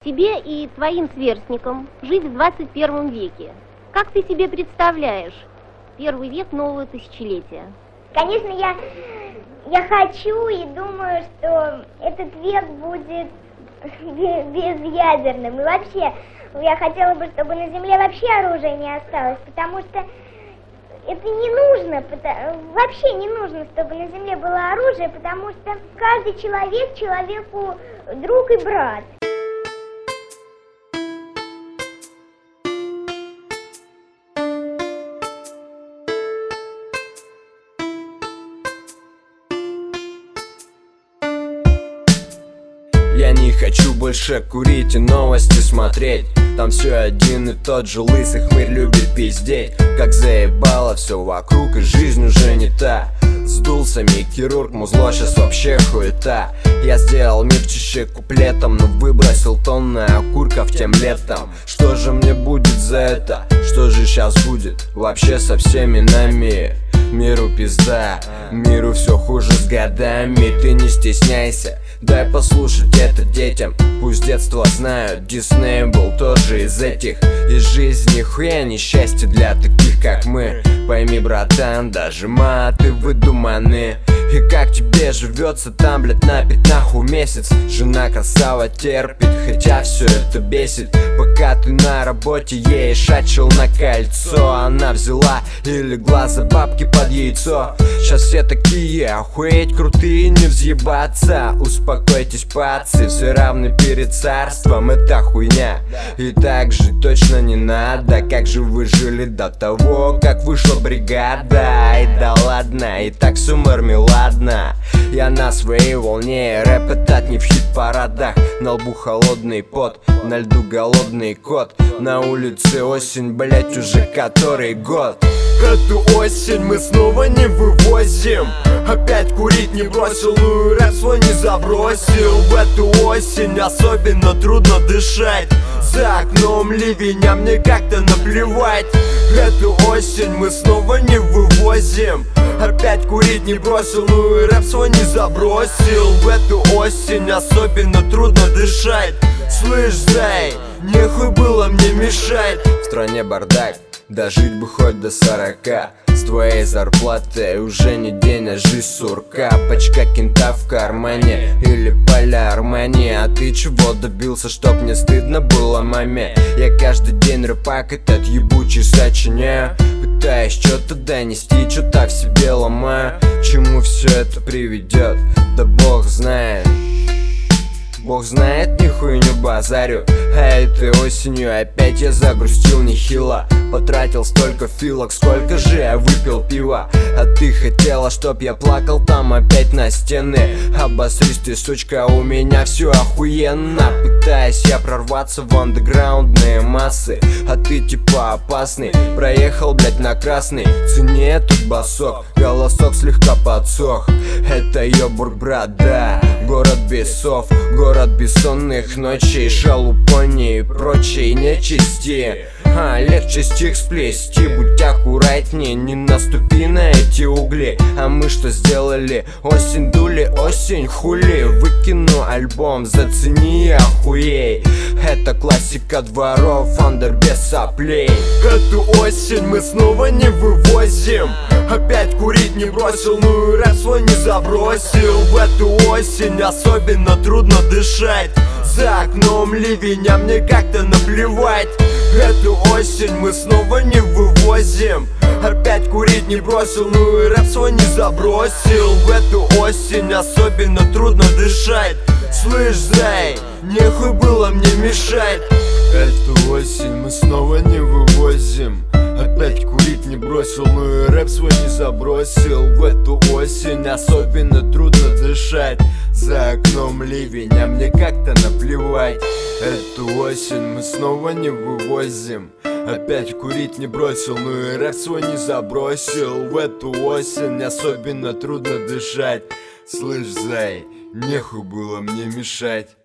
Тебе и твоим сверстникам жить в 21 веке. Как ты себе представляешь первый век нового тысячелетия? Конечно, я хочу и думаю, что этот век будет безъядерным. И вообще, я хотела бы, чтобы на Земле вообще оружия не осталось, потому что это не нужно, вообще не нужно, чтобы на Земле было оружие, потому что каждый человек человеку друг и брат. Я не хочу больше курить и новости смотреть. Там все один и тот же лысый хмырь любит пиздеть. Как заебало все вокруг, и жизнь уже не та. Сдулся хирург, музло сейчас вообще хуета. Я сделал мир чище куплетом, но выбросил тонны окурков тем летом. Что же мне будет за это? Что же сейчас будет вообще со всеми нами? Миру пизда, миру все хуже с годами. Ты не стесняйся, дай послушать это детям. Пусть детство знают, Дисней был тоже из этих. И жизнь нихуя не счастье для таких как мы. Пойми, братан, даже маты выдуманы. И как тебе живется там, блядь, на пятнаху месяц? Жена красава терпит, хотя все это бесит. Пока ты на работе ей шачил на кольцо, она взяла и легла за бабки под яйцо. Сейчас все такие охуеть крутые, не взъебаться. Успокойтесь, пацы, все равны перед царством, это хуйня. И так же точно не надо. Как же вы жили до того, как вышла бригада? Ай да ладно, и так все мармеладно. Я на своей волне, рэп это не в хит-парадах. На лбу холодный пот, на льду голодный кот. На улице осень, блять, уже который год. Эту осень мы снова не вывозим. Опять курить не бросил, ну и рэп свой не забросил. В эту осень особенно трудно дышать. За окном ливень, а мне как-то наплевать. Эту осень мы снова не вывозим. Опять курить не бросил, ну и рэп свой не забросил. В эту осень особенно трудно дышать. Слышь, зай, нехуй было мне мешать. В стране бардак, дожить бы хоть до 40. С твоей зарплатой уже не день, а жизнь сурка. Пачка кента в кармане или поля Армани. А ты чего добился, чтоб не стыдно было маме? Я каждый день рэпак этот ебучий сочиняю. Пытаюсь что-то донести, что-то в себе ломаю. К чему все это приведет? Да бог знает. Бог знает, нихуя не базарю. А этой осенью опять я загрустил нехило. Потратил столько филок, сколько же я выпил пива. А ты хотела, чтоб я плакал там опять на стены. Обосрись ты, сучка, у меня все охуенно. Пытаюсь я прорваться в андеграундные массы. А ты типа опасный, проехал, блять, на красный. Цени этот басок, голосок слегка подсох. Это ёбург, брат, да, город бесов. Город бессонных ночей, шалупони и прочей нечисти. Легче стих сплести, будь аккуратнее, не наступи на эти угли. А мы что сделали? Осень дули, осень хули. Выкину альбом, зацени, охуей. Это классика дворов, андер без соплей. Эту осень мы снова не вывозим. Опять курить не бросил, ну и рэп свой не забросил. В эту осень особенно трудно дышать. За окном ливень, а мне как-то наплевать. Эту осень мы снова не вывозим. Опять курить не бросил, ну и рэп свой не забросил. В эту осень особенно трудно дышать. Слышь, зай, нехуй было мне мешать. Эту осень мы снова не вывозим. Опять курить не бросил, ну и рэп свой не забросил. В эту осень особенно трудно дышать. За окном ливень, а мне как-то наплевать. Эту осень мы снова не вывозим. Опять курить не бросил, ну и рэп свой не забросил. В эту осень особенно трудно дышать. Слышь, зай, нехуй было мне мешать.